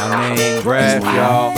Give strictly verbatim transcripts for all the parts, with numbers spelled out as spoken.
My name, Breath, y'all.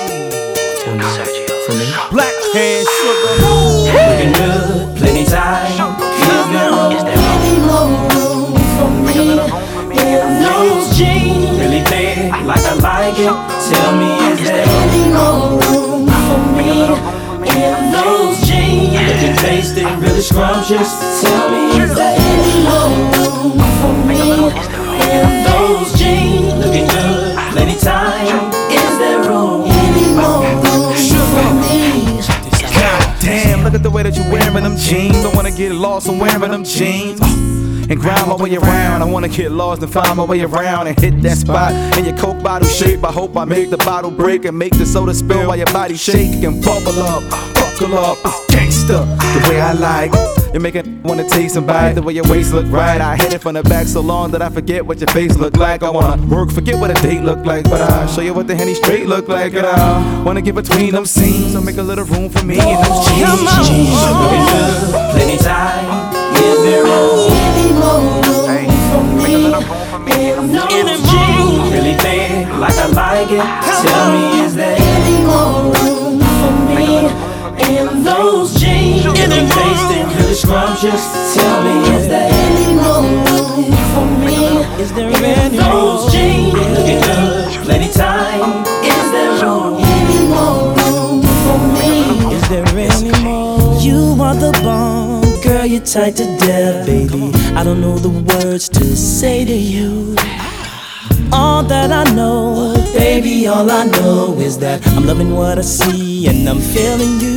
Black Hand Sugar. Looking good, plenty time. Is there any more room for me in those jeans? Really big, like I like it. Tell me, is there any more room for me in those jeans? Looking tasty, really scrumptious. Tell me, is there any more room for me in those jeans? Looking good, plenty time. Is there room, any more room for me? Damn, look at the way that you're wearing them jeans. I wanna get lost in wearing them jeans. Uh, and grind my way around. I wanna get lost and find my way around and hit that spot in your Coke bottle shape. I hope I make the bottle break and make the soda spill while your body shake and bubble up, buckle up. It's gangsta, the way I like. You make it wanna taste and bite. The way your waist look right. I hit it from the back so long that I forget what your face look like. I wanna work, forget what a date look like, but I'll show you what the Henny straight look like. And I wanna get between them scenes, so make a little room for me in them jeans. Looking good, plenty time. Is there any more room for me in those jeans? Really big, like I like it. Tell me, is there any more room for me in those jeans? Looking tasty, really scrumptious. Tell me, is there any more room for me in those jeans? Looking good, plenty time. Is there room, any more room for me? Is there any more? You are the bomb, girl, you're tight to death, baby. I don't know the words to say to you. All that I know, baby, all I know is that I'm loving what I see and I'm feeling you.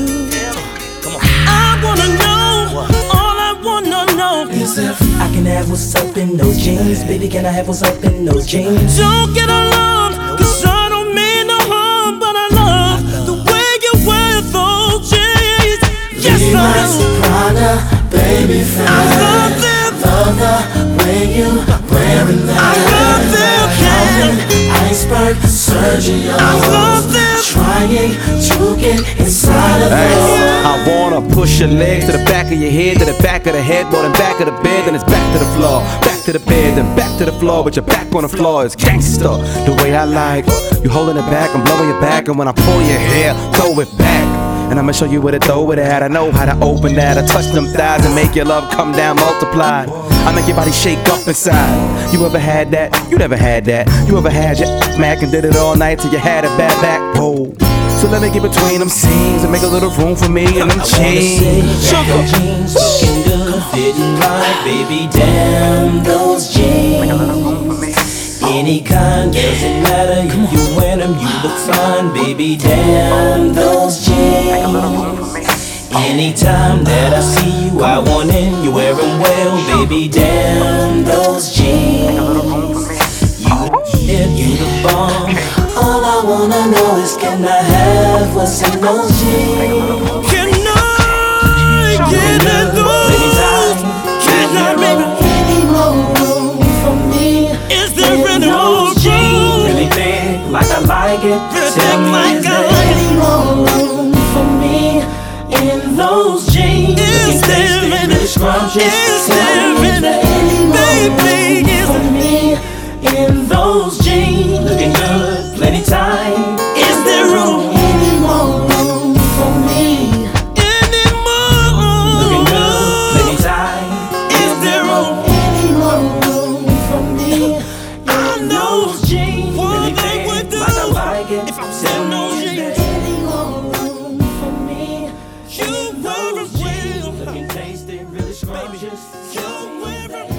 I wanna know, all I wanna know is if I can have what's up in those jeans. Baby, can I have what's up in those jeans? Don't get alarmed, cause I don't mean no harm, but I love the way you wear those jeans. Yes, I do. Baby, I love them. Love the way you wearing them. I love them. Iceberg surgery. I love them. Trying to get inside of Hey, them. I wanna push your legs to the back of your head, to the back of the headboard and back of the bed, then it's back to the floor, back to the bed, then back to the floor, but your back on the floor is gangsta, the way I like. You holding it back, I'm blowing your back, and when I pull your hair, throw it back. And I'ma show you where to throw it at. I know how to open that. I touch them thighs and make your love come down multiplied. I make your body shake up inside. You ever had that? You never had that. You ever had your Mac and did it all night till you had a bad back? Whoa. So let me get between them scenes and make a little room for me and them jeans. Sugar jeans looking good, fitting right, baby. Damn those jeans. Any kind, doesn't matter if you wear them, you look fine, baby. Damn those jeans. Anytime that I see you, I want in. You wear them well, baby. Damn those jeans. You, yeah, you the bomb. All I wanna know is, can I have what's in those jeans? Can I get in those? Can I, baby? Any more room for me? Is there any more room? Really big, like I like it. Really Tell big, me, like is I there like any more room for me in those jeans? Is Looking there tasty, any- really scrumptious. is Tell there me, is there any- any more baby, is room for me in those jeans? Looking good, plenty time. Is there room? Any more room for me? Any Looking good, more? plenty time. Is there room? Any more room for me? I know Those jeans, what really I big, would do like I like it. if I was Tell in me, those is there jeans. any more room for me? You wear Those it jeans, well. looking tasty, really scrumptious. You wear it